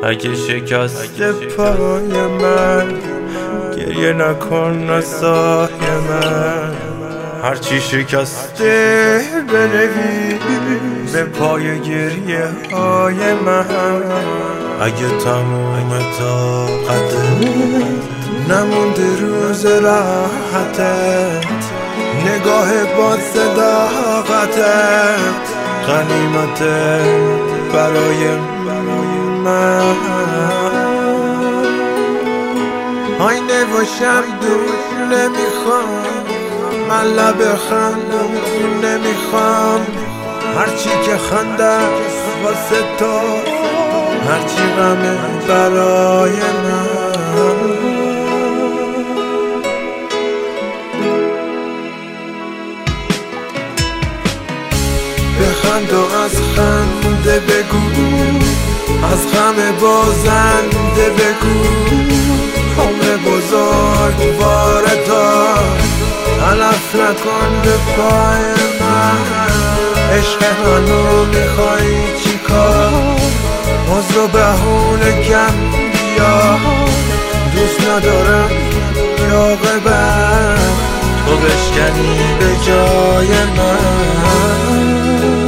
اگه شکست پای من گریه نکن نسای من، هرچی شکسته بنویس به پای گریه های من. اگه تموم طاقتت نمونده روز راحتت، نگاه با صداقتت غنیمته برای من. آینه و شمدون نمیخوام، من لب خندم نمیخوام، هرچی که خنده واسه تو، هرچی غمه برای من. بخند و از خنده بگو، از غم بازنده بگو، عمر بزرگ واردار علف نکن به پای من. عشق منو میخوای چی کار؟ عذر و بهونه کم بیا، دوست ندارم یا غیبت تو بشکنی به جای من.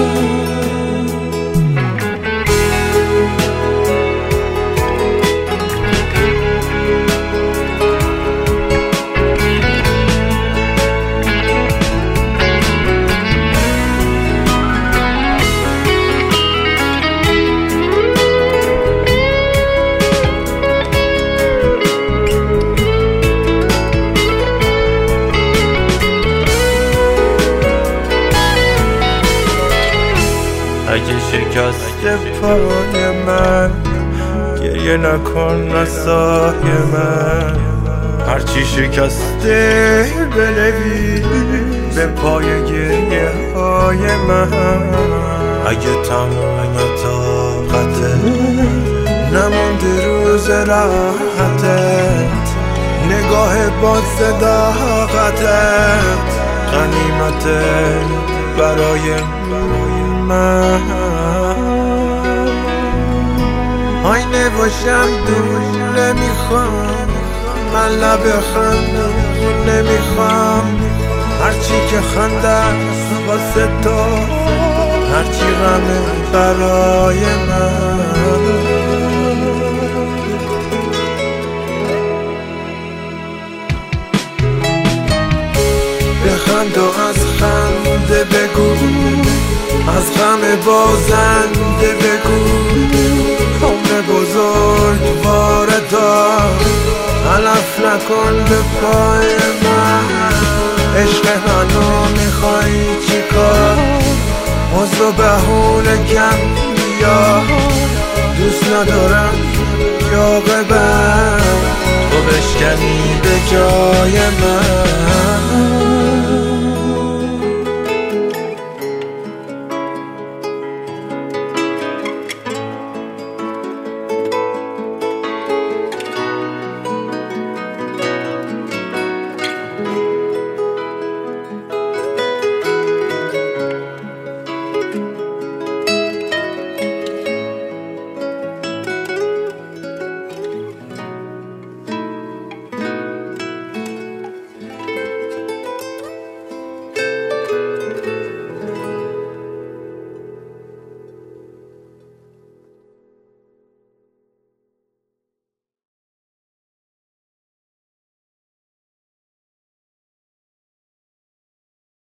اگه شکست پای من گریه نکن نسای من، هرچی شکسته بنویس به پای گریه های من. اگه تموم طاقتت نمونده روز راحتت، نگاه با صداقتت غنیمته برای من. آینه و شمدون نمیخوام، من لب خندم نمیخوام، هرچی که خنده واسه تو، هرچی غمه برای من. بخند و از خنده بگو، از غم بازنده بگو، عمر بزرگ واردار علف نکن به پای من. عشق منو میخوای چی کار؟ عذر و بهونه کم بیا، دوست ندارم یا غیبت تو بشکنی به جای من.